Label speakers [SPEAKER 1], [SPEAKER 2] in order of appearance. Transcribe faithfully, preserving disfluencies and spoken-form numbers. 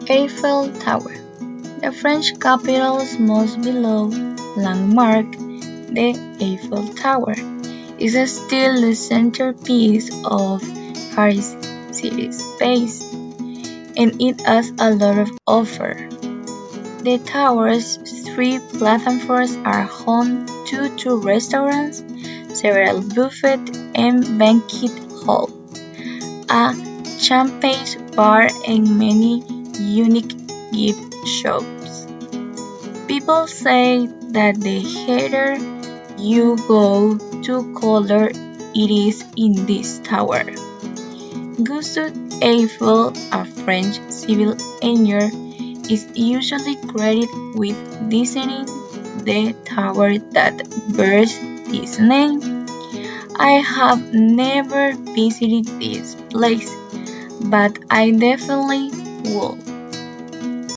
[SPEAKER 1] Eiffel Tower. The French capital's most beloved landmark, the Eiffel Tower, is still the centerpiece of Paris city space, and it has a lot of offer. The tower's three platforms are home to two restaurants, several buffet and banquet halls, a champagne bar, and many unique gift shops. People say that the higher you go, the cooler it is in this tower. Gustave Eiffel, a French civil engineer, is usually credited with designing the tower that bears this name. I have never visited this place, but I definitely will.